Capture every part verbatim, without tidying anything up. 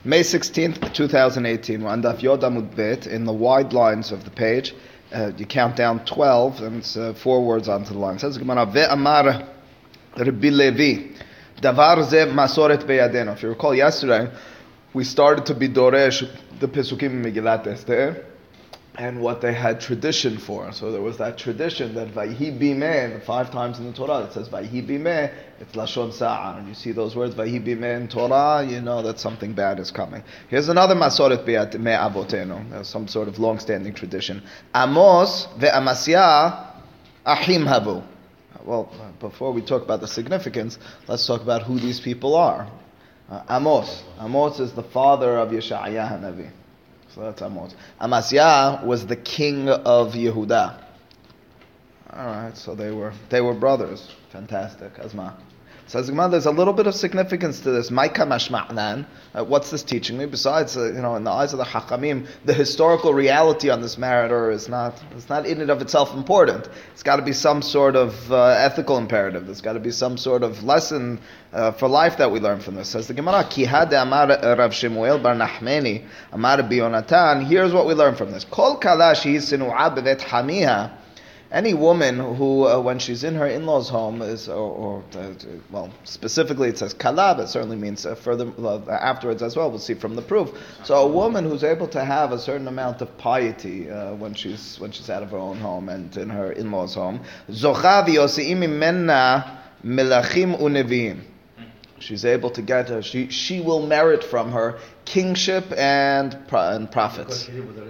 May sixteenth, twenty eighteen. We're on Daf Yod Amud Bet. In the wide lines of the page, uh, you count down twelve, and it's uh, four words onto the line. It says, Gemara, Ve'amar Rabbi Levi, Davar ze masoret beyadenu. If you recall yesterday, we started to be Doresh, the Pesukim in Megillat Esther, and what they had tradition for. So there was that tradition that Vayhi Bimeh, five times in the Torah it says Vayhi Bimeh, it's Lashon Sa'ah. And you see those words, Vayhi Bimeh in Torah, you know that something bad is coming. Here's another Masoret Me'avotenu. There's some sort of long-standing tradition. Amos ve'Amasya Ahim Havu. Well, before we talk about the significance, let's talk about who these people are. Uh, Amos. Amos is the father of Yesha'ayah HaNavi. So that's Amos. Amasya was the king of Yehuda. All right, so they were they were brothers. Fantastic, Azma. Says Gemara, there's a little bit of significance to this. Maika mashma'nan. Uh, what's this teaching me? Besides, uh, you know, in the eyes of the Hakamim, the historical reality on this matter is not it's not in and of itself important. It's got to be some sort of uh, ethical imperative. There's got to be some sort of lesson uh, for life that we learn from this. Says the Gemara, Ki hada amar Rav Shemuel bar Nachmeni amar Biyonatan. Here's what we learn from this. Kol kalash hi sinu'a bevet hamiha. Any woman who, uh, when she's in her in-laws' home, is, or, or uh, well, specifically it says kala, but it certainly means uh, further uh, afterwards as well. We'll see from the proof. So a woman who's able to have a certain amount of piety uh, when she's when she's out of her own home and in her in-laws' home, zocha v'yoseim mimena melachim uneviim. She's able to get her. She she will merit from her kingship and and prophets.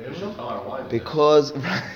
Because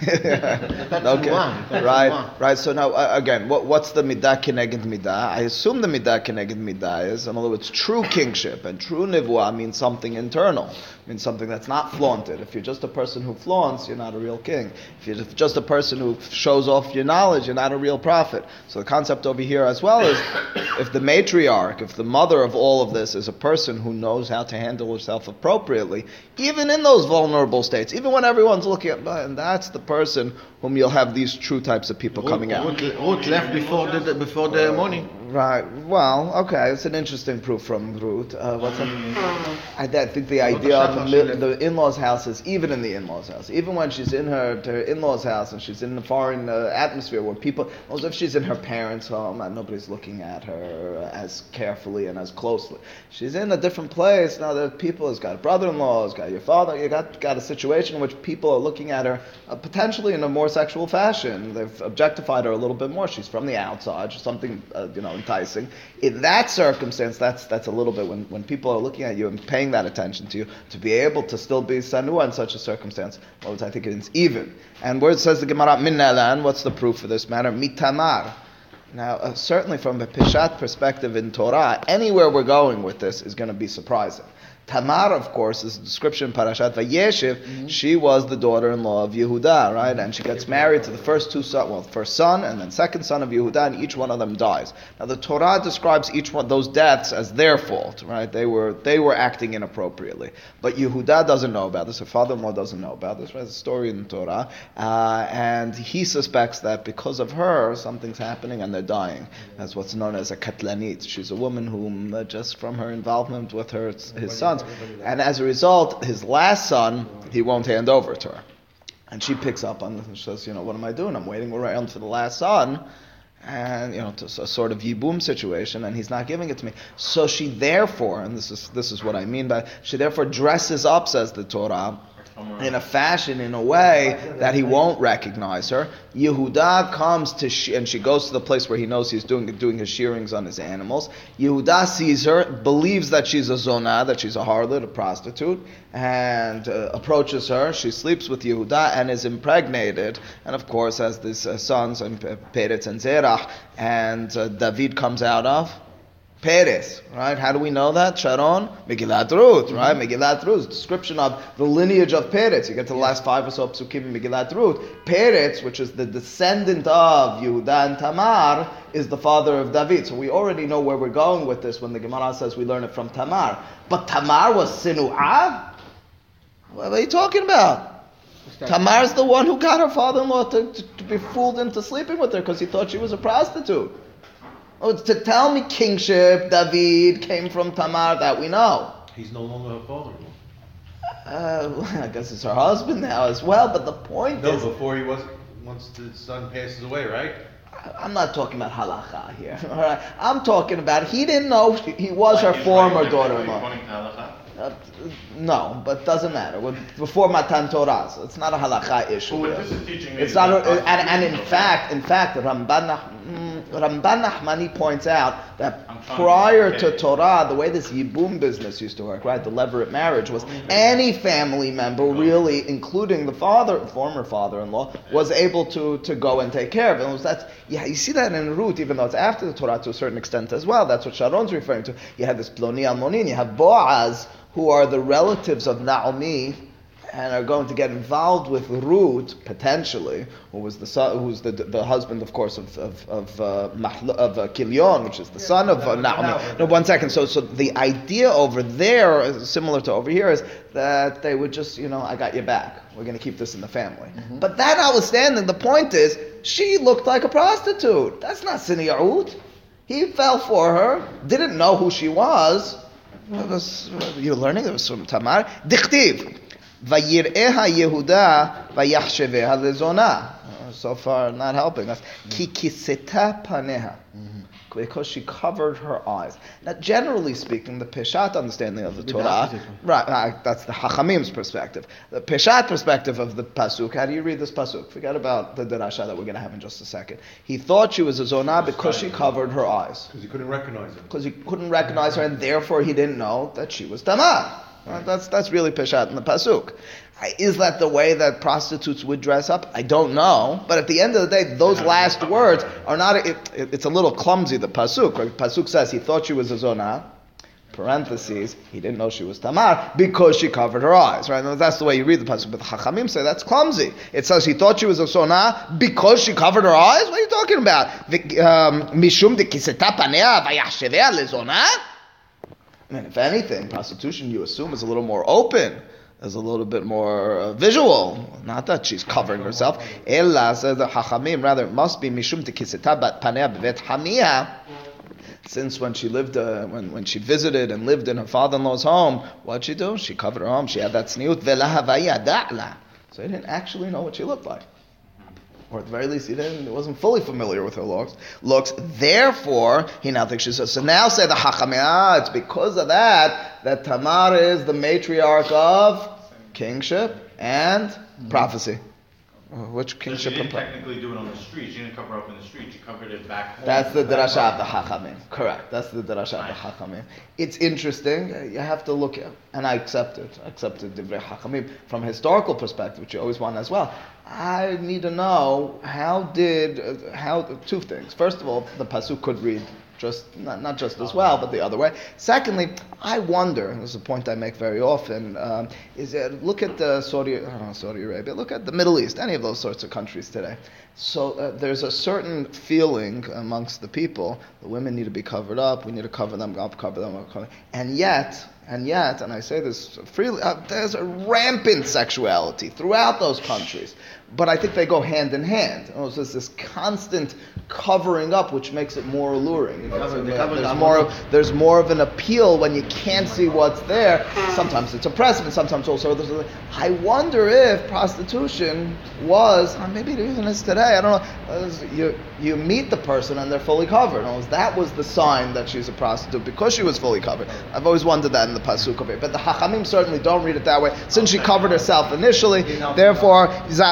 okay, right, right. So now uh, again, what what's the midah keneged midah? I assume the midah keneged midah is, in other words, true kingship and true nivuah means something internal, means something that's not flaunted. If you're just a person who flaunts, you're not a real king. If you're just a person who shows off your knowledge, you're not a real prophet. So the concept over here as well is, if the matriarch, if the mother of all of this is a person who knows how to handle herself appropriately, even in those vulnerable states, even when everyone's looking at, and that's the person whom you'll have these true types of people coming out. Ruth left before the before the morning. Right. Well, okay. It's an interesting proof from Ruth. Uh, what's that? I, I think the idea of the, the in-laws' house is even in the in-laws' house, even when she's in her, her in-laws' house and she's in a foreign uh, atmosphere where people, also if she's in her parents' home and nobody's looking at her as carefully and as closely. She's in a different place now. That people has got a brother-in-law, has got your father. You got got a situation in which people are looking at her uh, potentially in a more sexual fashion. They've objectified her a little bit more. She's from the outside, something uh, you know. enticing. In that circumstance, that's that's a little bit when, when people are looking at you and paying that attention to you, to be able to still be sanua in such a circumstance, well, I think it's even. And where it says the Gemara minnalan, what's the proof for this matter? Mitamar. Now, uh, certainly from a Peshat perspective in Torah, anywhere we're going with this is going to be surprising. Tamar, of course, is a description in Parashat Vayeshev. Mm-hmm. She was the daughter-in-law of Yehuda, right? And she gets married to the first two sons, well, first son and then second son of Yehuda, and each one of them dies. Now, the Torah describes each one of those deaths as their fault, right? They were they were acting inappropriately. But Yehuda doesn't know about this. Her father-in-law doesn't know about this. Right? There's a story in the Torah, uh, and he suspects that because of her, something's happening and they're dying. That's what's known as a katlanit. She's a woman whom, uh, just from her involvement with her his sons. And as a result, his last son, he won't hand over to her. And she picks up on this and says, you know, what am I doing? I'm waiting around for the last son. And, you know, it's a sort of yibum situation, and he's not giving it to me. So she therefore, and this is this is what I mean by, she therefore dresses up, says the Torah, in a fashion, in a way that he won't recognize her. Yehuda comes to, she, and she goes to the place where he knows he's doing doing his shearings on his animals. Yehuda sees her, believes that she's a zonah, that she's a harlot, a prostitute, and uh, approaches her. She sleeps with Yehuda and is impregnated. And of course, has these uh, sons, and Peretz and Zerach, and uh, David comes out of Peres, right? How do we know that? Sharon, Megillat Ruth, right? Mm-hmm. Megillat Ruth, description of the lineage of Peretz. You get to the last five or so psukim in Megillat Ruth. Peretz, which is the descendant of Yehuda and Tamar, is the father of David. So we already know where we're going with this when the Gemara says we learn it from Tamar. But Tamar was Sinu'ah? What are you talking about? Tamar's the one who got her father-in-law to, to, to be fooled into sleeping with her because he thought she was a prostitute. Oh, to tell me kingship, David came from Tamar, that we know. He's no longer her father-in-law. Uh, I guess it's her husband now as well, but the point No, is... before he was, once the son passes away, right? I'm not talking about halacha here, all right? I'm talking about he didn't know he, he was Like, her is former right, daughter-in-law. according to halakha? Uh, no, but doesn't matter. With, before Matan Torah, so it's not a halakha issue. Well, what here. this is teaching me It's is not, that a, and, and in prostitution- fact, in fact, Ramban, Nach- mm, Ramban Nachmani points out that I'm trying prior to to get- Torah, the way this yibum business used to work, right, the levirate marriage, was any family member, really, including the father, former father-in-law, was able to, to go and take care of it. And it was that's, yeah, you see that in Ruth, even though it's after the Torah to a certain extent as well. That's what Sharon's referring to. You have this Ploni Almonin, you have Boaz, who are the relatives of Naomi, and are going to get involved with Ruth potentially, who was the son, who's the the husband, of course, of of of uh, Mahlo, of uh, Kilion, which is the son of uh, Naomi. No, one second. So so the idea over there, is similar to over here, is that they would just, you know, I got your back. We're going to keep this in the family. Mm-hmm. But that notwithstanding, the point is, she looked like a prostitute. That's not Siniyahut. He fell for her, didn't know who she was. Was, you're learning? It was from Tamar. Dichtiv. Vayir'eha Yehuda vayachsheveha lezona. So far, not helping us. Ki kiseta paneha. Because she covered her eyes. Now, generally speaking, the Peshat understanding of the Torah, right, uh, that's the Hachamim's perspective. The Peshat perspective of the Pasuk, how do you read this Pasuk? Forget about the Derasha that we're going to have in just a second. He thought she was a Zonah because she covered her eyes. Because he couldn't recognize her. Because he couldn't recognize her, and therefore he didn't know that she was Tamar. Right? That's that's really Peshat in the Pasuk. Is that the way that prostitutes would dress up? I don't know. But at the end of the day, those last words are not, it, it, it's a little clumsy, the Pasuk. Right? Pasuk says he thought she was a Zonah, parentheses, he didn't know she was Tamar, because she covered her eyes. Right? And that's the way you read the Pasuk. But the Chachamim say that's clumsy. It says he thought she was a Zonah because she covered her eyes? What are you talking about? Mishum de kiseta panea vayachshevea lezonah? I mean, if anything, prostitution, you assume, is a little more open. Is a little bit more uh, visual. Not that she's covering herself. Ella, says the Hachamim, rather, it must be mishum tekiseta bat panea bevet hamia. Since when she lived, uh, when, when she visited and lived in her father-in-law's home, what'd she do? She covered her home. She had that sniut velahavaya da'la. So he didn't actually know what she looked like. Or at the very least, he didn't, he wasn't fully familiar with her looks. Looks. Therefore, he now thinks she's so. So now say the Hachamim, ah, it's because of that that Tamar is the matriarch of kingship and mm-hmm. prophecy. Which kingship? So she didn't technically do it on the street. She didn't cover up in the street. She covered it back home. That's the Derasha of the Hachamim. Correct. That's the Derasha of the Hachamim. It's interesting. You have to look at, and I accept it. I accept it, Divrei Hachamim. From a historical perspective, which you always want as well, I need to know how did, uh, how two things. First of all, the Pasuk could read just not, not just as well, but the other way. Secondly, I wonder, and this is a point I make very often, um, is that look at the Saudi, I don't know, Saudi Arabia, look at the Middle East, any of those sorts of countries today. So uh, there's a certain feeling amongst the people, the women need to be covered up, we need to cover them up, cover them up, cover them. And yet, and yet, and I say this freely, uh, there's a rampant sexuality throughout those countries. But I think they go hand in hand. Oh, so there's this constant covering up, which makes it more alluring. You know, Cover, so they there- cover there's the- more. There's more of an appeal when you can't see what's there. Sometimes it's oppressive, and sometimes also there's. A, I wonder if prostitution was, or maybe it even is today. I don't know. uh, You you meet the person and they're fully covered. Oh, that was the sign that she's a prostitute because she was fully covered. I've always wondered that in the pasuk of it, but the Hachamim certainly don't read it that way. Since she covered herself initially, therefore.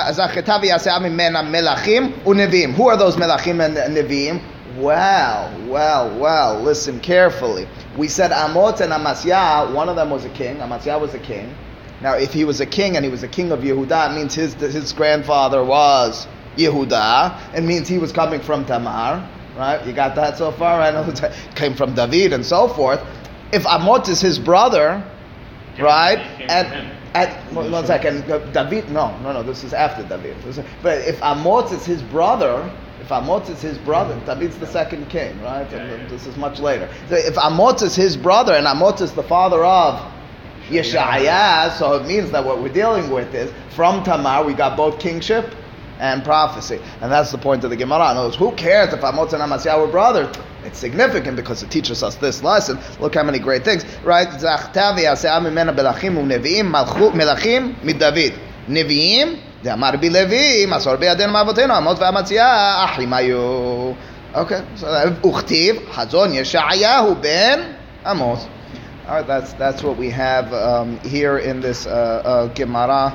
Melachim Who are those melachim and neviim? Well, well, well, listen carefully. We said Amos and Amasyah, one of them was a king. Amasyah was a king. Now, if he was a king and he was a king of Yehuda, it means his his grandfather was Yehuda. It means he was coming from Tamar, right? You got that so far? I know it came from David and so forth. If Amos is his brother, right? And At, one, one second, David, no, no, no, this is after David. This is, but if Amos is his brother, if Amos is his brother, David's the second king, right? And this is much later. So if Amos is his brother and Amos is the father of Yeshaya, so it means that what we're dealing with is, from Tamar, we got both kingship and prophecy. And that's the point of the Gemara. In other words, who cares if Amos and Amasyah were brothers? It's significant because it teaches us this lesson. Look how many great things, right? Zachta v'yasea mimena belachim u'nevi'im melachim midavid. Nevi'im, de'amar bi Levi, masor be'adenu ma'avotenu, amot ve'amatzia, achim hayu. Okay, so uchtiv, hazon Yeshayahu ben Amos. All right, that's that's what we have um, here in this uh, uh, Gemara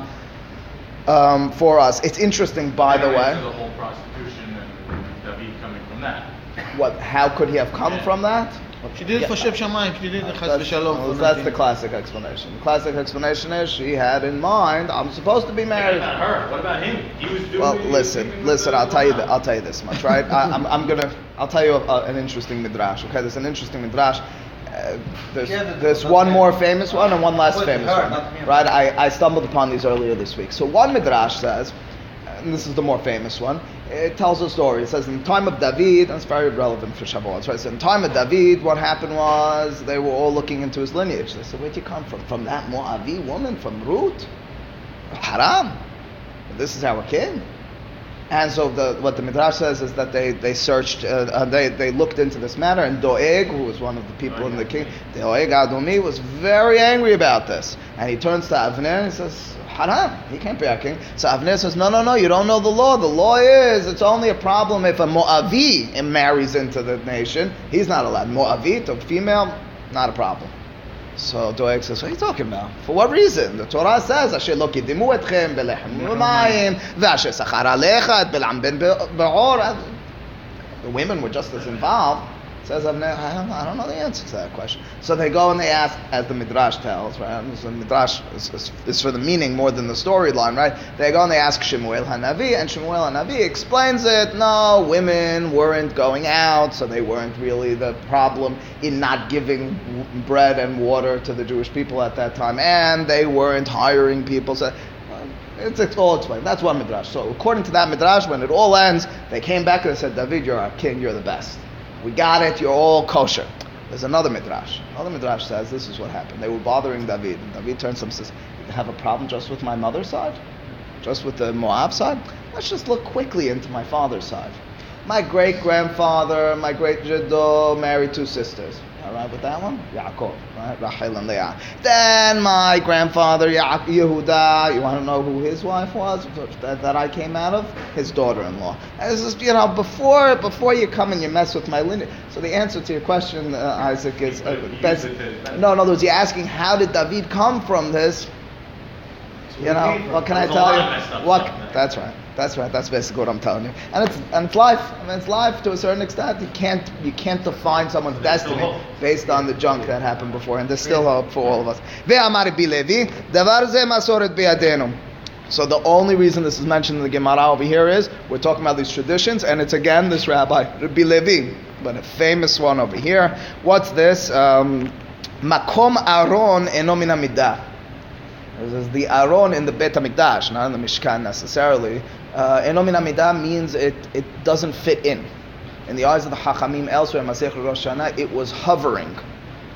um, for us. It's interesting, by the way. The whole prostitution and David coming from that. What? How could he have come Yeah. from that? She did it for Shem Shamayim. She did it for That's, Shalom. well, that's the classic explanation. The classic explanation is she had in mind, I'm supposed to be What married. about her? What about him? He was doing. Well, he was listen, sleeping with listen. the I'll tell you. woman. Th- I'll tell you this much, right? I, I'm, I'm gonna. I'll tell you a, an interesting midrash. Okay, there's an interesting midrash. Uh, there's Yeah, the- there's the- one more famous one and one less Well, famous her, one, not me. right? I, I stumbled upon these earlier this week. So one midrash says, and this is the more famous one. It tells a story. It says in the time of David, and it's very relevant for Shavuot. Right? So in the time of David, what happened was they were all looking into his lineage. They said, "Where'd you come from? From that Moavi woman from Ruth? Haram. This is our king." And so the, what the Midrash says is that they, they searched, uh, uh, they, they looked into this matter, and Doeg, who was one of the people in the king, Doeg Adomi, was very angry about this. And he turns to Avner and he says, haram, he can't be our king. So Avner says, no, no, no, you don't know the law. The law is, it's only a problem if a Moavi marries into the nation. He's not allowed. Moavit, a female, not a problem. So Doeg says, what are you talking about? For what reason? The Torah says, Asher lo kidimu etchem belechem u'mayim, ve'asher sachar alecha et Bilam ben Be'or. The women were just as involved. Says, I don't, I don't know the answer to that question. So they go and they ask, as the Midrash tells, right? So the Midrash is, is, is for the meaning more than the storyline, right? They go and they ask Shemuel Hanavi, and Shemuel Hanavi explains it. No, women weren't going out, so they weren't really the problem in not giving w- bread and water to the Jewish people at that time, and they weren't hiring people. So It's, it's all explained. That's one Midrash. So according to that Midrash, when it all ends, they came back and they said, David, you're our king, you're the best. We got it, you're all kosher. There's another Midrash. Another Midrash says this is what happened. They were bothering David. And David turns to him and says, you have a problem just with my mother's side? Just with the Moab side? Let's just look quickly into my father's side. My great-grandfather, my great-jaddo married two sisters. All right with that one? Yaakov, right? Rachel and Leah. Then my grandfather, ya- Yehuda, you want to know who his wife was that, that I came out of? His daughter-in-law. And this is, you know, before before you come and you mess with my lineage. So the answer to your question, uh, Isaac, is uh, best. No, in other words, you're asking how did David come from this? You know, what can I There's a tell lot of you? messed up What? stuff there. That's right. That's right. That's basically what I'm telling you. And it's and it's life. I mean, it's life to a certain extent. You can't you can't define someone's There's still destiny hope. based on the junk that happened before. And there's still hope for all of us. Ve'amar bi Levi, davar ze masoret bi'adenu. So the only reason this is mentioned in the Gemara over here is we're talking about these traditions, and it's again this rabbi Rabbi Levi, but a famous one over here. What's this? Um, Makom Aron eno min hamidah. This is the Aron in the Beit HaMikdash, not in the Mishkan necessarily. Uh, Eno min hamidah means it, it doesn't fit in. In the eyes of the Hachamim elsewhere, Masech Rosh Hashanah, it was hovering. It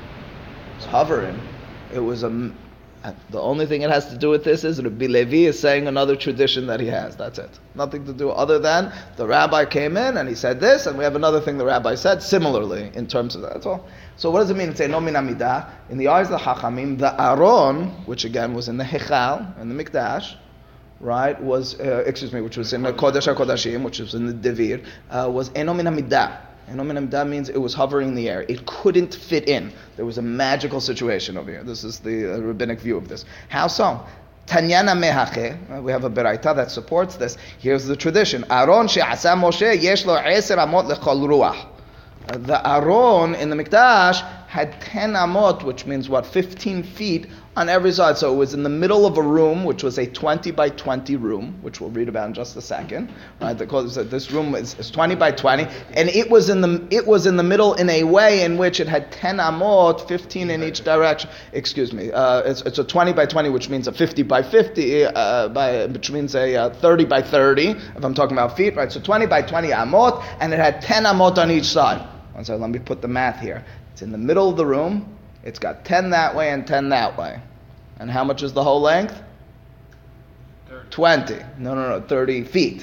was hovering. It was a. The only thing it has to do with this is Rabbi Levi is saying another tradition that he has. That's it. Nothing to do other than the rabbi came in and he said this, and we have another thing the rabbi said similarly in terms of that. That's all. So what does it mean to say no min hamidah? In the eyes of the Hachamim, the Aron, which again was in the Hechal, in the Mikdash, right, was, uh, excuse me, which was in the Kodesh HaKodashim, which was in the Devir, uh, was eno min hamidah. Eno min hamidah means it was hovering in the air. It couldn't fit in. There was a magical situation over here. This is the uh, rabbinic view of this. How so? Tanyana mehache. We have a beraita that supports this. Here's the tradition. Aron she'asa Moshe yesh lo eser amot lechol ruach. The Aron in the Mikdash had ten amot, which means what, fifteen feet on every side. So it was in the middle of a room, which was a twenty by twenty room, which we'll read about in just a second. Right? Because this room is, is twenty by twenty, and it was in the it was in the middle in a way in which it had ten amot, fifteen in each direction. Excuse me, uh, it's, it's a twenty by twenty, which means a fifty by fifty, uh, by which means a uh, thirty by thirty. If I'm talking about feet, right? So twenty by twenty amot, and it had ten amot on each side. And so let me put the math here. It's in the middle of the room. It's got ten that way and ten that way. And how much is the whole length? thirty. twenty. No, no, no, thirty feet.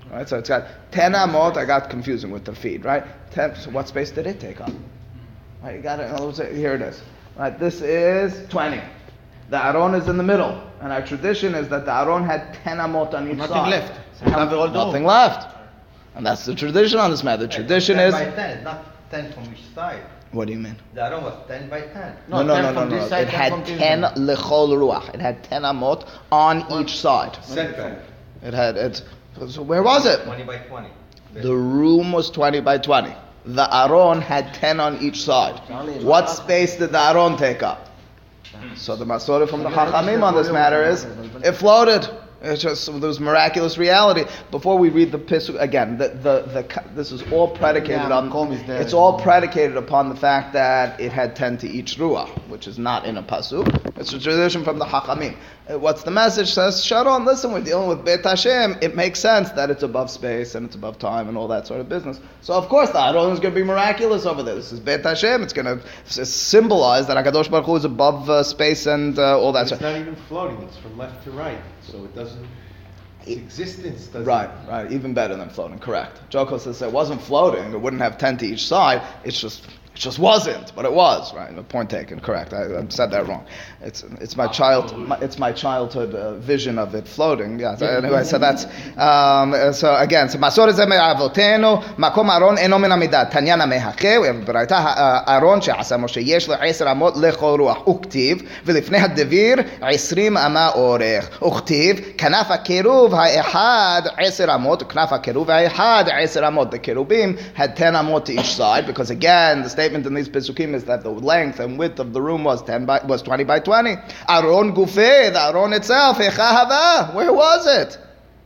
Right, so it's got ten amot. I got confusing with the feet, right? Ten. So what space did it take up? Right, you got it. In other words, here it is. Right, this is twenty. The aron is in the middle, and our tradition is that the aron had ten amot on each Nothing side. left. So how- nothing left, and that's the tradition on this matter. The tradition ten is. by ten, not ten from each side. What do you mean? The aron was ten by ten. No, no, ten no, no, from no. this side, It ten had from this ten side. lechol ruach. It had ten amot on each side. Setback. It had it. So where was it? Twenty by twenty. The room was twenty by twenty. The aron had ten on each side. What space did the aron take up? So the masorah from the Chachamim on this matter is it floated. It's just there was miraculous reality. Before we read the Pisuk again, the, the, the, this is all predicated Yeah, on. Makom is there. It's all predicated upon the fact that it had ten to each ruach, which is not in a pasuk. It's a tradition from the Chachamim. Uh, What's the message? Says Sharon, listen, we're dealing with Beit Hashem. It makes sense that it's above space and it's above time and all that sort of business. So of course the Aron is going to be miraculous over there. This is Beit Hashem. It's going to s- symbolize that Hakadosh Baruch Hu is above uh, space and uh, all that. It's Sort. not even floating, it's from left to right, so it doesn't, its existence doesn't. Right, right. Even better than floating. Correct. Joko says it wasn't floating. It wouldn't have ten to each side. It's just, it just wasn't. But it was. Right. The point taken. Correct. I, I said that wrong. It's it's my child. My, it's my childhood uh, vision of it floating. Yeah. So anyway, so that's um, so again. So Masor ze me'avotenu makom aron eno min hamidat tanyana mehake. We have b'raita aron she'asa Moshe yesh le'eser amot lechol ruach uktiv v'lifnei hadevir isrim ama orech uktiv kanaf hakeruv ha'ehad eser amot kanaf hakeruv ha'ehad eser amot. The kerubim had ten amot to each side because again the statement in these pesukim is that the length and width of the room was ten by was twenty by twenty. Aron gufeh, the aron itself, hecha hava, where was it?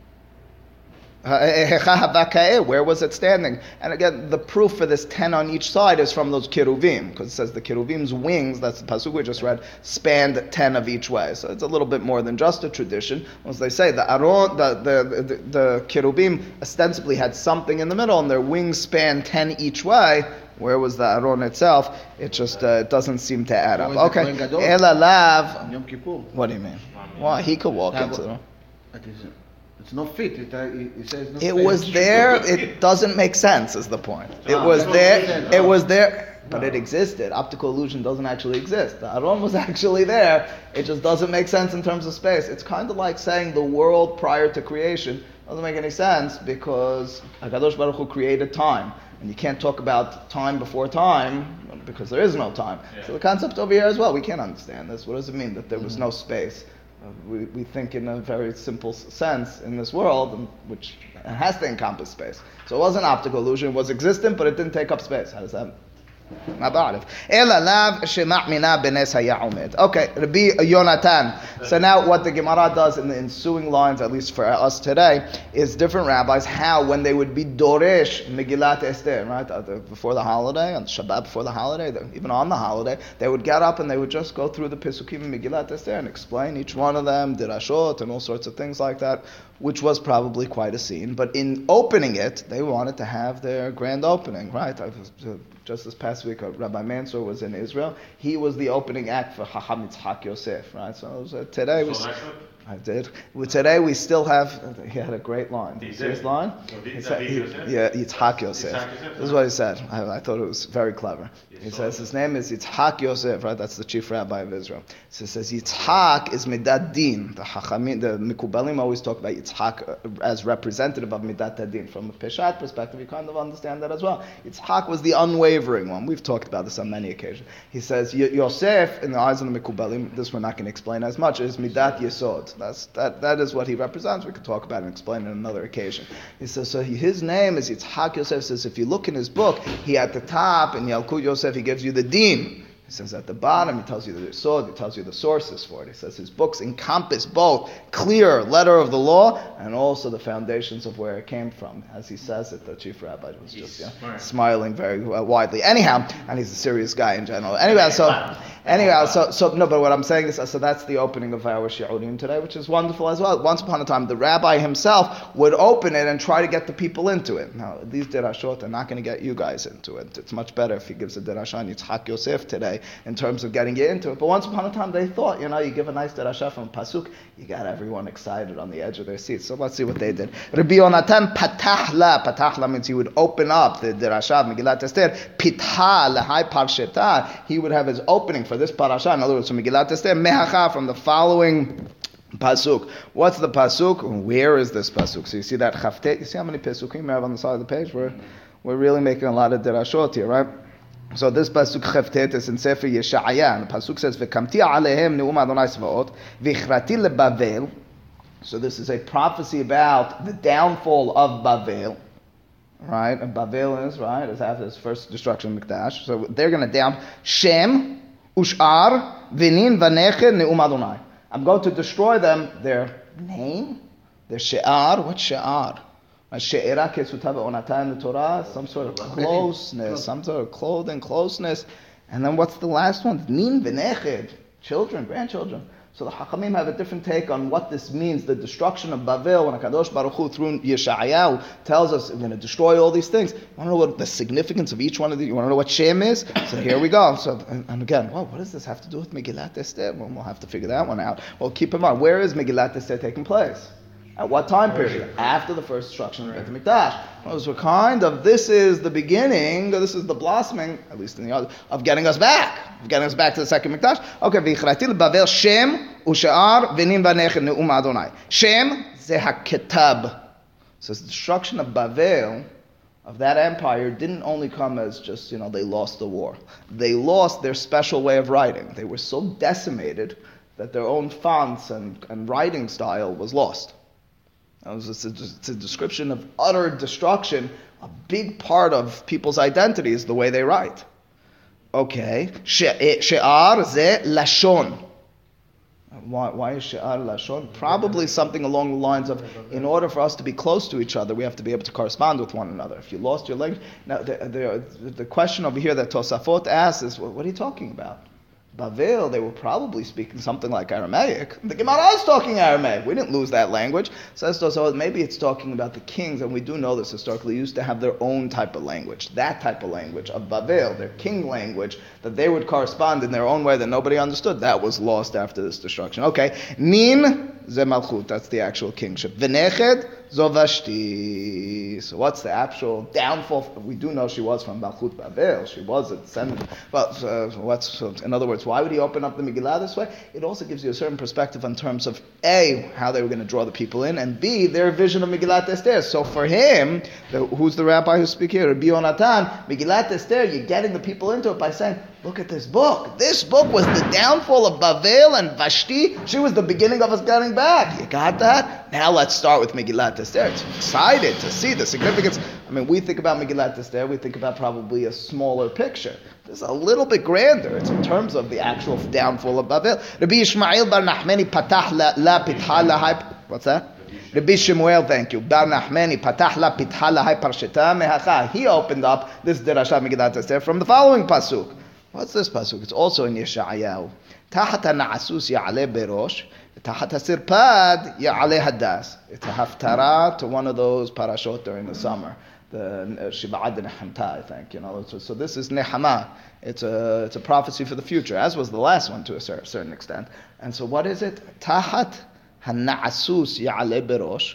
Hecha hava ka'eh, where was it standing? And again, the proof for this ten on each side is from those keruvim, because it says the keruvim's wings, that's the pasuk we just read, spanned ten of each way. So it's a little bit more than just a tradition. As they say, the aron, the the the, the kerubim ostensibly had something in the middle, and their wings spanned ten each way. Where was the aron itself? It just uh, it doesn't seem to add up. Where was the Okay. Kohen Gadol? Ela lav. Yom Kippur. What do you mean? Well, he could walk That into wa- them. It is, it's not fit. It, uh, it, it says no It space. was there. It doesn't make sense. Is the point? It No, was that's there. what he said. It was there, but it existed. Optical illusion doesn't actually exist. The aron was actually there. It just doesn't make sense in terms of space. It's kind of like saying the world prior to creation doesn't make any sense because Hakadosh Baruch Hu created time. And you can't talk about time before time because there is no time. Yeah. So the concept over here as well, we can't understand this. What does it mean that there was no space? Uh, we, we think in a very simple s- sense in this world, and which has to encompass space. So it wasn't optical illusion, it was existent, but it didn't take up space. How does that? ما بعرف. إلا لاv שמאמינה בנס היה עומד. Okay, Rabbi Yonatan. So now what the Gemara does in the ensuing lines, at least for us today, is different rabbis, how when they would be Doresh Megillat Esther, right, uh, the- before the holiday, on Shabbat before the holiday, the- even on the holiday, they would get up and they would just go through the Pesukim in Megillat Esther and explain each one of them, Dirashot and all sorts of things like that, which was probably quite a scene. But in opening it, they wanted to have their grand opening, right? I was, uh, just this past week, uh, Rabbi Mansour was in Israel. He was the opening act for Chacham Yitzhak Yosef, right? So it was, uh, today was. So that clip? I did. Well, today we still have. He had a great line. He Did you see his did? line? So David He said- he- Yosef? yeah, Yitzhak Yosef. Yitzhak Yosef? This is what he said. I, I thought it was very clever. He Yes, says so- his name is Yitzhak Yosef, right? That's the chief rabbi of Israel. So he says Yitzhak is Midat Din. The Chachamim, the Mikubalim always talk about Yitzhak uh, as representative of Midat Din. From a Peshat perspective, you kind of understand that as well. Yitzhak was the unwavering one. We've talked about this on many occasions. He says Y- Yosef, in the eyes of the Mikubalim, this we're not going to explain as much, is Midat Yesod. That's that. That is what he represents. We could talk about it and explain it on another occasion. He says so. He, his name is Yitzhak Yosef. Says if you look in his book, he at the top in Yalkut Yosef he gives you the Din. He says at the bottom he tells you the Yesod. He tells you the sources for it. He says his books encompass both clear letter of the law and also the foundations of where it came from. As he says it, the chief rabbi was just He's yeah, smart. smiling very uh, widely. Anyhow, and he's a serious guy in general. Anyway, so Anyhow, so so no, but what I'm saying is, so that's the opening of our shiurim today, which is wonderful as well. Once upon a time, the rabbi himself would open it and try to get the people into it. Now, these derashot are not going to get you guys into it. It's much better if he gives a derasha on Yitzhak Yosef today in terms of getting you into it. But once upon a time, they thought, you know, you give a nice derasha from pasuk, you got everyone excited on the edge of their seats. So let's see what they did. Rabbi Yonatan patahla, patahla means he would open up the derasha of Megillat Esther. Pitha lahai parsheta, he would have his opening for this parasha. In other words, from Megillat Esther, mehacha, from the following pasuk. What's the pasuk? Where is this pasuk? So you see that chaftet. You see how many pasukim we have on the side of the page? We're we're really making a lot of derashot here, right? So this pasuk chaftet is in Sefer Yeshaya, and the pasuk says, "V'kamti alehem neum Adonai Tzvaot, v'ichrati leBavel." So this is a prophecy about the downfall of Bavel. Right, and Bavel is right is after his first destruction of Mikdash. So they're going to down Shem, Ushar, Vinin, Vaneched, Neum Adonai. I'm going to destroy them. Their name, their she'ar. What she'ar? She'era kesutav onata in the Torah. Some sort of closeness, some sort of clothing, closeness. And then what's the last one? Nin, Vaneched, children, grandchildren. So the Hachamim have a different take on what this means, the destruction of Bavel, when HaKadosh Baruch Hu through Yeshayahu tells us we're going to destroy all these things. You want to know what the significance of each one of these? You want to know what Shem is? So here we go. So and, and again, well, what does this have to do with Megillat Esther? Well, we'll have to figure that one out. Well, keep in mind, where is Megillat Esther taking place? At what time period? After the first destruction of Beit HaMikdash. So kind of, this is the beginning, this is the blossoming, at least in the other, of getting us back, of getting us back to the second Mikdash. Okay, v'ichrati l'Bavel Shem u'she'ar v'nin v'neched ne'um Adonai. Shem ze ha'ketab. So the destruction of Bavel, of that empire, didn't only come as just, you know, they lost the war. They lost their special way of writing. They were so decimated that their own fonts and, and writing style was lost. It's a, it's a description of utter destruction. A big part of people's identity is the way they write. Okay. She'ar ze lashon. Why, why is she'ar lashon? Probably something along the lines of, in order for us to be close to each other, we have to be able to correspond with one another. If you lost your language... Now, the, the, the question over here that Tosafot asks is, well, what are you talking about? Bavel, they were probably speaking something like Aramaic. The Gemara is talking Aramaic. We didn't lose that language. Says so, so maybe it's talking about the kings, and we do know this historically, used to have their own type of language. That type of language of Bavel, their king language, that they would correspond in their own way that nobody understood. That was lost after this destruction. Okay. Nin ze Malchut, that's the actual kingship. V'neched zo Vashti. So what's the actual downfall? We do know she was from Malchut Bavel. She was a descendant. But uh, what's so in other words, why would he open up the Megillah this way? It also gives you a certain perspective in terms of A, how they were going to draw the people in, and B, their vision of Megillat Esther. So for him, the, who's the rabbi who speaks here? Rabbi Yonatan, Megillat Esther, you're getting the people into it by saying, look at this book. This book was the downfall of Bavel and Vashti. She was the beginning of us getting back. You got that? Now let's start with Megillat Esther. It's excited to see the significance. I mean, we think about Megillat Esther, we think about probably a smaller picture. This is a little bit grander. It's in terms of the actual downfall of Bavel. Rabbi Yishmael bar Nachmani patach la pitha lahai. What's that? Rabbi Shemuel, thank you. Bar Nachmani patach la pitha lahai parsheta mehacha. He opened up this derasha Megillat Esther from the following pasuk. What's this pasuk? It's also in Yeshayahu. Tahat na'asus ya'ale berosh, tahat sirpad ya'ale hadas. It's a haftarah to one of those parashot during the summer. The Shib'ad Nehemta, I think, you know. So, so this is Nehama. It's a it's a prophecy for the future, as was the last one to a cer- certain extent. And so, what is it? Tahat hana'asus ya'ale berosh.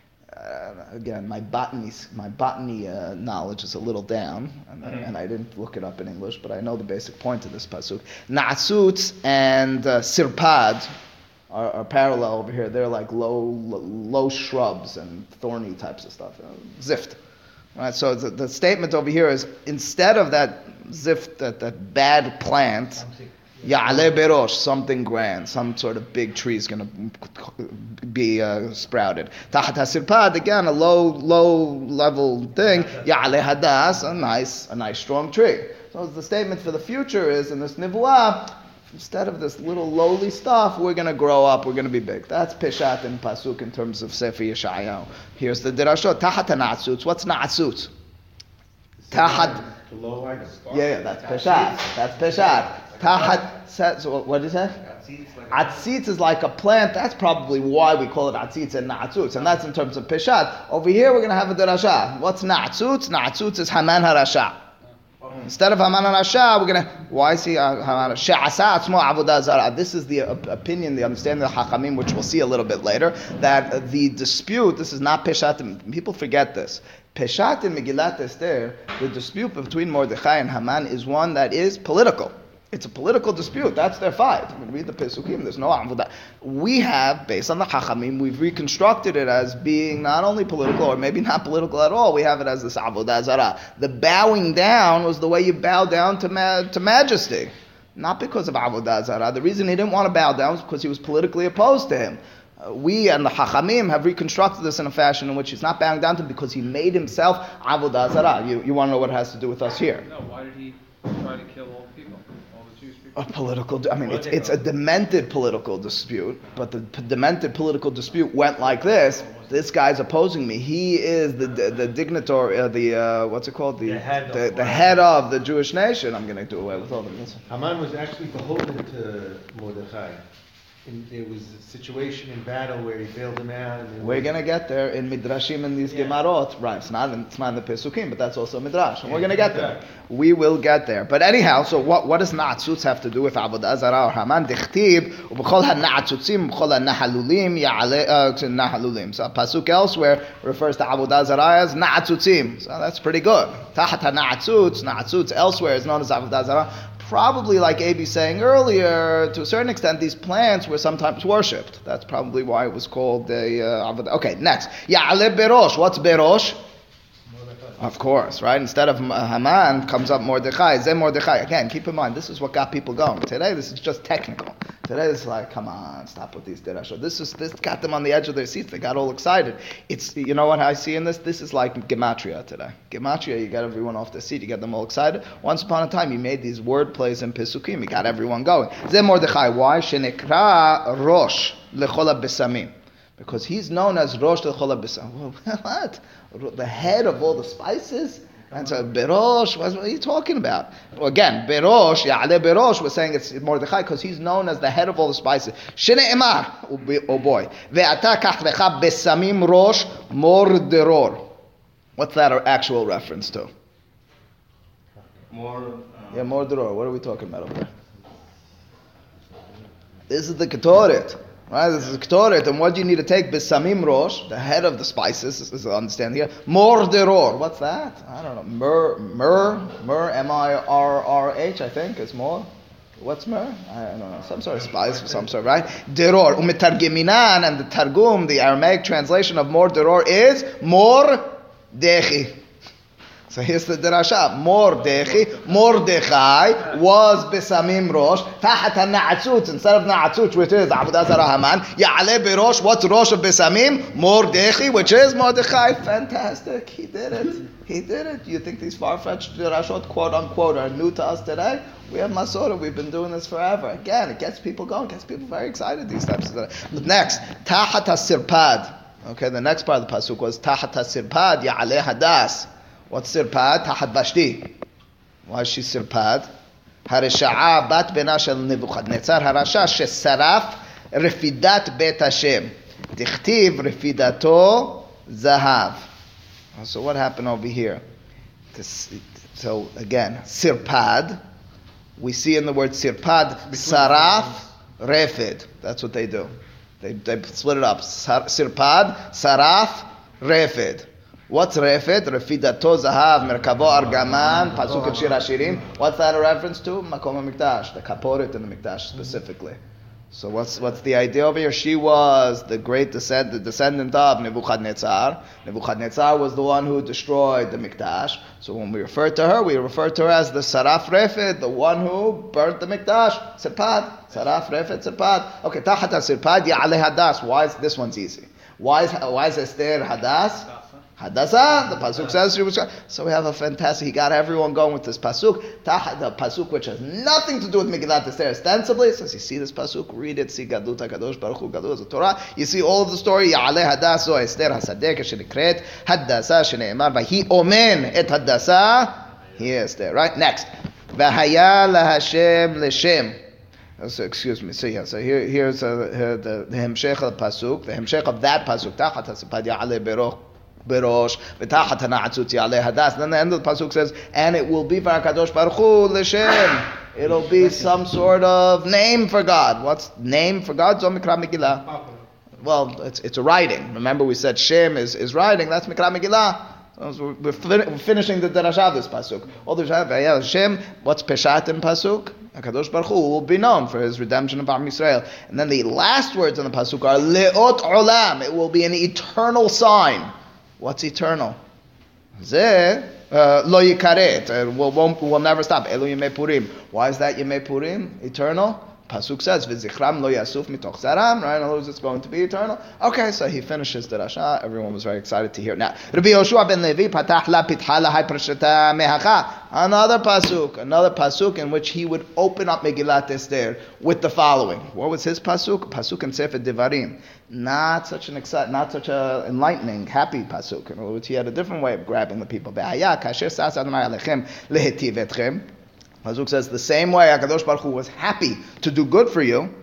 Uh, again, my botany my botany uh, knowledge is a little down, and, mm-hmm. and I didn't look it up in English, but I know the basic point of this pasuk. Na'asutz and uh, sirpad are, are parallel over here. They're like low low shrubs and thorny types of stuff. You know, zift. Right, so the, the statement over here is, instead of that zift, that, that bad plant, ya'ale berosh, something grand, some sort of big tree is going to be uh, sprouted. Tahat hasirpad, again, a low, low level thing. Ya'ale hadas, a nice, a nice strong tree. So the statement for the future is, in this nivuah, instead of this little lowly stuff, we're going to grow up, we're going to be big. That's Peshat and Pasuk in terms of Sefer Yeshayahu. Here's the Dirashot. Tahat na'atzutz. What's na'atzutz? Tahat. The low light. Yeah, yeah, that's Peshat. That's Peshat. Tahat, so what did you say? Atzitz is like a plant. That's probably why we call it atzitz and na'atzutz, and that's in terms of peshat. Over here, we're going to have a derasha. What's na'atzutz? Na'atzutz is Haman harasha. Instead of Haman harasha, we're going to. Why is he uh, Haman harasha? Atzmo avodah zara. This is the uh, opinion, the understanding of the Hachamim, which we'll see a little bit later. That uh, the dispute. This is not peshat. People forget this. Peshat in Megillat Esther, the dispute between Mordechai and Haman is one that is political. It's a political dispute. That's their fight. I'm going to read the Pesukim. There's no avodah. We have, based on the Chachamim, we've reconstructed it as being not only political, or maybe not political at all. We have it as this avodah zarah. The bowing down was the way you bow down to ma- to majesty, not because of avodah zarah. The reason he didn't want to bow down was because he was politically opposed to him. Uh, we and the Chachamim have reconstructed this in a fashion in which he's not bowing down to him because he made himself avodah zarah. You, you want to know what it has to do with us here? No, why did he try to kill all the people? A political, I mean, it's it's a demented political dispute, but the p- demented political dispute went like this. This guy's opposing me. He is the the, the dignitary, uh, the, uh, what's it called? The, The head the, of the head of the Jewish nation. I'm going to do away with all of this. Haman was actually beholden to Mordechai. And there was a situation in battle where he bailed him out. And We're going to get there in Midrashim and these Yeah. Gemarot. Right, it's not, in, it's not in the Pesukim, but that's also Midrash. And we're going to get there. We will get there. But anyhow, so what, what does Na'atzutz have to do with Avodah Zarah or Haman? Dichtib, u'b'chol ha'na'atzutzim, u'b'chol ha'nahalulim, ya'ale, uh, nahalulim. So a Pasuk elsewhere refers to Avodah Zarah as Na'atzutzim. So that's pretty good. Tahat ha'na'atzutz, Na'atzutz elsewhere is known as Avodah Zarah. Probably, like A B saying earlier, to a certain extent, these plants were sometimes worshipped. That's probably why it was called a uh, avodah. Okay, next. Ya'ale berosh. What's berosh? Of course, right? Instead of Haman comes up Mordechai. Zeh Mordechai. Again, keep in mind, this is what got people going. Today, this is just technical. Today, it's like, come on, stop with these derashot. This is this got them on the edge of their seats. They got all excited. It's, you know what I see in this? This is like gematria today. Gematria, you got everyone off their seat. You get them all excited. Once upon a time, you made these word plays in Pesukim. You got everyone going. Zeh Mordechai. Why? Shenekra Rosh Lechol HaBesamim. Because he's known as Rosh Lechol HaBesamim. What? The head of all the spices? And so Berosh, what are you talking about? Well, again, Berosh, Ya'ale Berosh, we're saying it's Mordechai because he's known as the head of all the spices. Shene Emar, oh boy. Ve'ata kach lecha besamim rosh morderor. What's that actual reference to? More. Um, Yeah, morderor. What are we talking about over there? This is the Ketoret. Right, this is Ketoret, and what do you need to take? Besamim rosh, the head of the spices, this is the understanding here. Morderor, what's that? I don't know. Myrrh, myrrh, myrrh, M I R R H, I think, is more. What's myrrh? I don't know. Some sort of spice, some sort, right? Deror. Umitargeminan, and the Targum, the Aramaic translation of morderor is mordechi. So here's the derasha. Mordechi, Mordechai was besamim rosh. Tahat ha'na'atzutz, instead of na'atzutz, which is Avodah Zarah Haman. Ya'ale berosh, what's rosh of besamim? Mordechi, which is Mordechai. Fantastic. He did it. He did it. You think these far-fetched derashot, quote unquote, are new to us today? We have Masorah. We've been doing this forever. Again, it gets people going. It gets people very excited, these types of things. Next, Tahat ha'sirpad. Okay, the next part of the pasuk was Tahat ha'sirpad, Ya'ale hadas. What's sirpad? Tahat Vashti. Why is she sirpad? Harisha'a bat bena shel Nebuchadnezzar harasha shesaraf refidat bet Hashem. Dichtiv refidato zahav. So what happened over here? This, so again, sirpad. We see in the word sirpad, saraf, refid. That's what they do. They, they split it up. Sirpad, saraf, refid. What's refed? Refidato zahav, merkavo argaman, pasuk et shir hashirim. What's that a reference to? Makom HaMikdash, the kaporet in the Mikdash specifically. So what's what's the idea over here? She was the great descend, the descendant of Nebuchadnezzar. Nebuchadnezzar was the one who destroyed the Mikdash. So when we refer to her, we refer to her as the Saraf Refed, the one who burnt the Mikdash. Sirpad. Saraf Refed Sirpad. Okay, Tahat Sirpad, Ya'ale Hadas. Why is this one's easy? Why is why is Esther Hadas? Hadasa, the pasuk says she was. So we have a fantastic. He got everyone going with this pasuk. The pasuk which has nothing to do with Megillat Esther. Ostensibly, it says you see this pasuk, read it. See Gadlut Hakadosh Baruch Hu Gadlut the Torah. You see all of the story. Ya'ale Hadas o Esther Hasadek Shenekret Hadasa Sheneemar Vahi Omen et Hadasa. He is there, right? Next. V'haya lahashem l'shem. So, excuse me. So yeah. So here, here's uh, here the the hemshech of the pasuk. The hemshech of that pasuk. Tachat hasipad ya'aleh beroch berosh v'tachat hana'atzut ya'aleh hadas. Then the end of the pasuk says, and it will be for Hakadosh Baruch Hu l'shem. It'll be some sort of name for God. What's name for God? Zom Mikra Megillah. Well, it's it's a writing. Remember, we said Shem is, is writing. That's Mikra Megillah. So we're, fin- we're finishing the Derasha of this pasuk. All the Shem. What's Peshat in pasuk? Hakadosh Baruch Hu will be known for His redemption of Am Yisrael. And then the last words in the pasuk are Leot Olam. It will be an eternal sign. What's eternal? Zeh. Lo yikaret. We'll, won't, we'll never stop. Elu Yemei Purim. Why is that Yemei Purim? Eternal? Pasuk says, "V'zichram lo yasuf mitoch zaram." Right? In other words, it's going to be eternal. Okay, so he finishes the Rasha. Everyone was very excited to hear it. Now, Rabbi Yoshua ben Levi patach la pitcha la hay prashata mehacha. Another pasuk, another pasuk in which he would open up Megillat Esther with the following. What was his pasuk? Pasuk in Sefer Devarim. Not such an exciting, not such a enlightening, happy pasuk. In other words, he had a different way of grabbing the people. Be'aya kasher sas Adonai alechem lehetiv etchem. Pasuk says the same way HaKadosh Baruch Hu was happy to do good for you.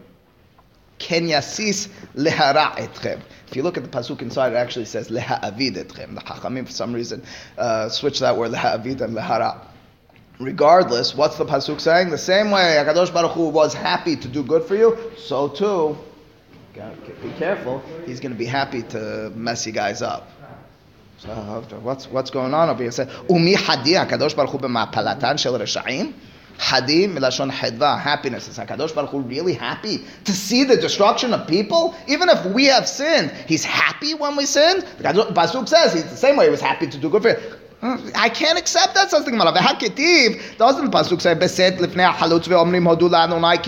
Ken yasis lehara etchem. If you look at the pasuk inside, it actually says leha'avid etchem. The Chachamim, for some reason, uh, switch that word leha'avid and lehara. Regardless, what's the pasuk saying? The same way HaKadosh Baruch Hu was happy to do good for you, so too, be careful, He's going to be happy to mess you guys up. So what's what's going on over here? It says, Umi hadi HaKadosh Baruch Hu b'ma'palatan shel reshaim. Hadi milashon hedva, happiness. Is HaKadosh Baruch Hu really happy to see the destruction of people? Even if we have sinned, He's happy when we sin? The pasuk says He's the same way He was happy to do good for you. I can't accept that something. Doesn't the pasuk say beset lifnei halutz ve'omrim hodu la'Adonai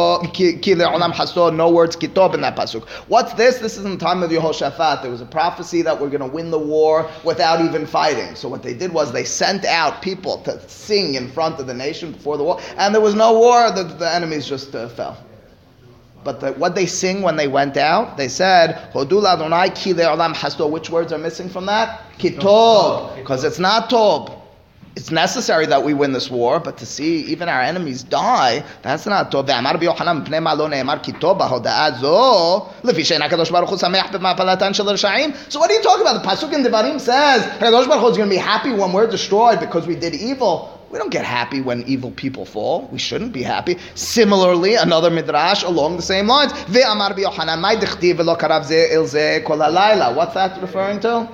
ki le'olam haso? No words kitob in that pasuk. What's this? This is in the time of Yehoshaphat. There was a prophecy that we're going to win the war without even fighting. So what they did was they sent out people to sing in front of the nation before the war, and there was no war. The, the enemies just uh, fell. But the, what they sing when they went out, they said, Hodu l'Adonai ki le'olam hasto. Which words are missing from that? Kitov. Because it's not Tob. It's necessary that we win this war, but to see even our enemies die, that's not Tob. Ve'amar b'Yochanan pnei ma lo ne'emar kitov b'hoda'ah zo lefi she'en HaKadosh Baruch Hu sameach b'ma'palatan shel reshaim. So what are you talking about? The pasuk in Devarim says HaKadosh Baruch Hu is going to be happy when we're destroyed because we did evil. We don't get happy when evil people fall. We shouldn't be happy. Similarly, another midrash along the same lines. Ve'amar b'Yochanan mai dechtiv v'lo karav ze il ze kol halayla. What's that referring to?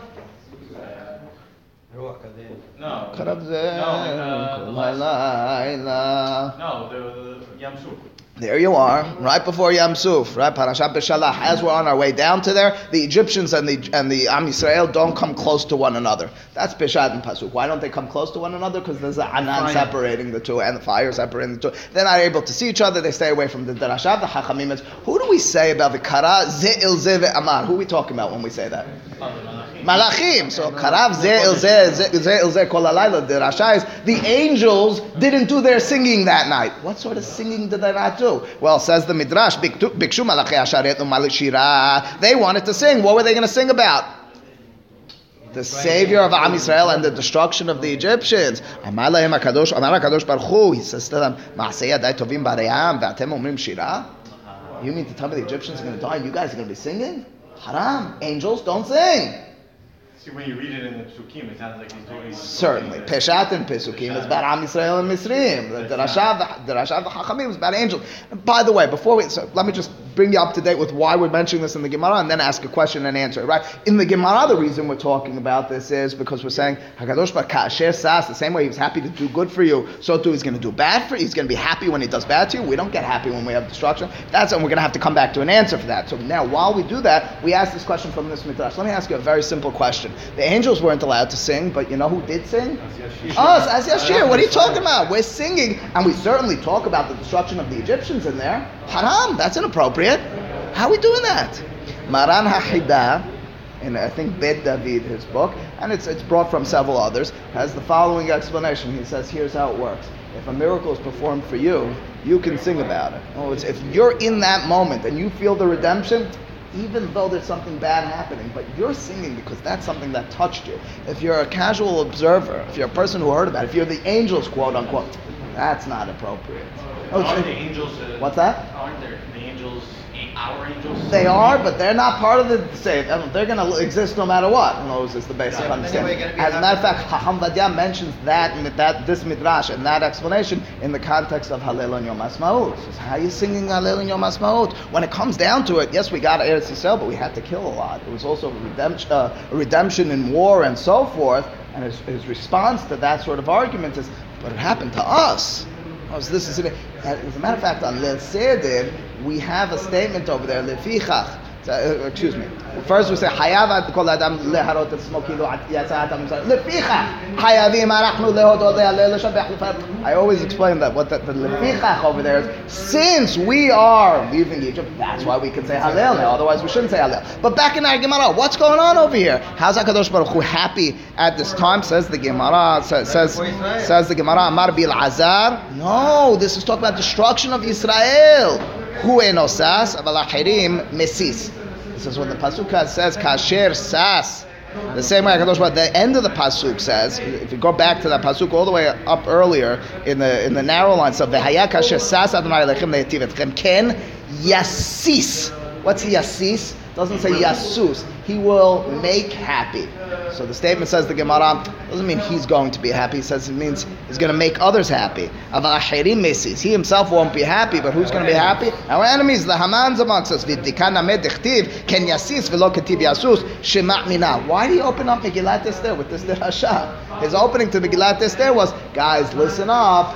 No. Karav ze No, kol halayla. No, the, the Yam Suf. There you are, right before Yam Suf, right? Parashat Beshalach. As we're on our way down to there, the Egyptians and the and the Am Yisrael don't come close to one another. That's Beshat and Pasuk. Why don't they come close to one another? Because there's an Anan fire separating the two and the fire separating the two. They're not able to see each other. They stay away from the Derashav. The Chachamim is, who do we say about the Kara Ze Il Ze Ve'amar? Who are we talking about when we say that? Malachim. So Karav Ze Il Ze Ze Il Ze Kol Halayla. The Rasha is the angels didn't do their singing that night. What sort of singing did they not do? Well, says the Midrash, Bikshu Malachi Asharet Umalishira. They wanted to sing. What were they going to sing about? The savior of Am Yisrael and the destruction of the Egyptians. Amar lahem HaKadosh, Amar HaKadosh Baruch Hu. He says to them, Ma'aseh yadai tovim baream ve'atem omrim shira. You mean to tell me the Egyptians are going to die and you guys are going to be singing? Haram. Angels don't sing. See, when you read it in the Psukim, it sounds like he's doing... Certainly. Peshat and Pesukim is about Am Yisrael and Misrim. The Rashav, the Rashav, the Chachamim is about angels. And by the way, before we, so let me just bring you up to date with why we're mentioning this in the Gemara and then ask a question and answer it, right? In the Gemara, the reason we're talking about this is because we're saying, HaKadosh Baruch Hu Kasher Sas, the same way he was happy to do good for you, so too he's going to do bad for you. He's going to be happy when he does bad to you. We don't get happy when we have destruction. That's, and we're going to have to come back to an answer for that. So now, while we do that, we ask this question from this Midrash. Let me ask you a very simple question. The angels weren't allowed to sing, but you know who did sing? Us, as Yashir. What are you talking about? We're singing, and we certainly talk about the destruction of the Egyptians in there. Haram, that's inappropriate. How are we doing that? Maran HaChida, in I think Bet David, his book, and it's it's brought from several others, has the following explanation. He says, here's how it works. If a miracle is performed for you, you can sing about it. Oh, it's, if you're in that moment and you feel the redemption, even though there's something bad happening, but you're singing because that's something that touched you. If you're a casual observer, if you're a person who heard about it, if you're the angels, quote unquote, That's not appropriate. Oh, Aren't so- the angels? Uh, what's that? Aren't there the angels? Our angels? They are, but they're not part of the save. They're going to exist no matter what. In other words, it's the basic Yeah, understanding. anyway, gonna be As a matter of happy. fact, Chacham Vadia mentions that, that this midrash and that explanation in the context of Hallel and Yom Ha'atzmaut. Says, how are you singing Hallel and Yom Ha'atzmaut? When it comes down to it, yes, we got Eretz Yisrael, but we had to kill a lot. It was also a redemption, uh, a redemption in war and so forth. And his, his response to that sort of argument is, but it happened to us. Oh, so this is it. As a matter of fact, on Leil Seder, we have a statement over there, Lefichach. Uh, excuse me. First we say, Hayav kol adam leharot etzmo kilo yatzat amzar. Lefichach hayavim arachnu lehodot lehalel leshabech lefar. I always explain that what the, the lefichach over there is. Since we are leaving Egypt, that's why we can say Hallel now. Otherwise, we shouldn't say Hallel. But back in our Gemara, what's going on over here? How's Hakadosh Baruch Hu happy at this time? Says the Gemara. Says says, says the Gemara. Amar bil Azar. No, this is talking about destruction of Israel. Hu enosas aval achirim mesis. This is what the pasuk says. Kasher sas. The same way Hakadosh Baruch Hu, the end of the pasuk says. If you go back to that pasuk all the way up earlier in the in the narrow lines of the Haya kasher sas Adonai lechem le'etiv etchem ken yasis. What's yasis? Doesn't say yasus. He will make happy. So the statement says the Gemara doesn't mean he's going to be happy. It says it means he's going to make others happy. He himself won't be happy, but who's going to be happy? Our enemies, the Hamans amongst us. Why do you open up Megillat Esther with this derasha? His opening to Megillat Esther was, guys, listen up.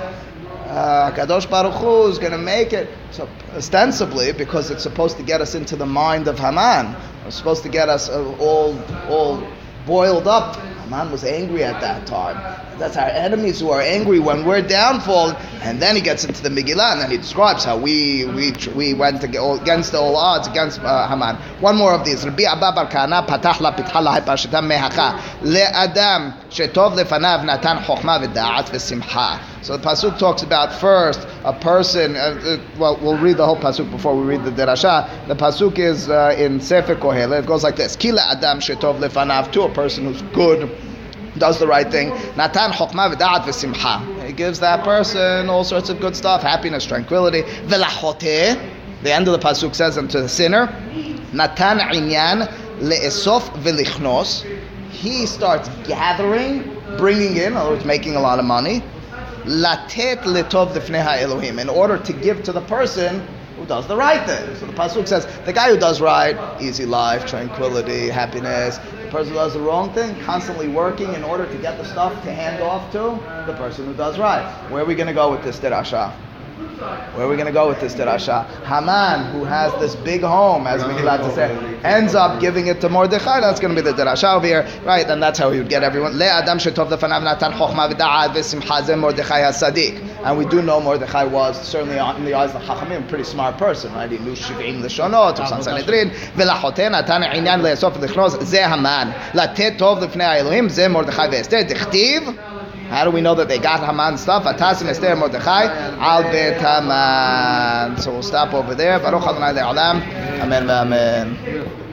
Uh, Kadosh Baruch Hu is going to make it. So ostensibly, because it's supposed to get us into the mind of Haman, it's supposed to get us uh, all all boiled up. Haman was angry at that time. That's our enemies who are angry when we're downfall. And then he gets into the Megillah, and then he describes how we we we went against all odds against uh, Haman. One more of these. Rabbi Abba Bar Kahana patach la pitcha la parshata mehacha le'adam shetov lefanav natan chokhma v'da'at v'simcha. So the pasuk talks about first a person. Uh, uh, well, we'll read the whole pasuk before we read the derasha. The pasuk is uh, in Sefer Kohelet. It goes like this: Ki le'adam shetov lefanav, to a person who's good, does the right thing. Natan chokmah v'da'at v'simcha. He gives that person all sorts of good stuff, happiness, tranquility. V'lachoteh, the end of the pasuk says, and to the sinner, Natan inyan le'esof v'lichnos. He starts gathering, bringing in, in other words, making a lot of money. Latet letov lifnei ha'elohim, in order to give to the person who does the right thing. So the pasuk says, the guy who does right, easy life, tranquility, happiness. The person who does the wrong thing, constantly working in order to get the stuff to hand off to the person who does right. Where are we going to go with this derasha? Where are we going to go with this derasha? Haman, who has this big home, as Megillah say, ends up giving it to Mordechai. That's going to be the derasha over here, right? And that's how he would get everyone. Le adam shetov lefanav natan chokhmah v'da'at v'simcha ze Mordechai hasadik. And we do know Mordechai was certainly in the eyes of the Chachamim a pretty smart person, right? He knew shivim l'shonot, or San Sanhedrin. V'lachoteh natan inyan le'esof v'lichnos ze Haman. Latet tov lefnei ha'elohim ze Mordechai v'Esther. Dichtiv. How do we know that they got Haman stuff? Atasim Esther Mordechai al bet Haman. So we'll stop over there. Baruch Adonai le'olam. Amen v'amen.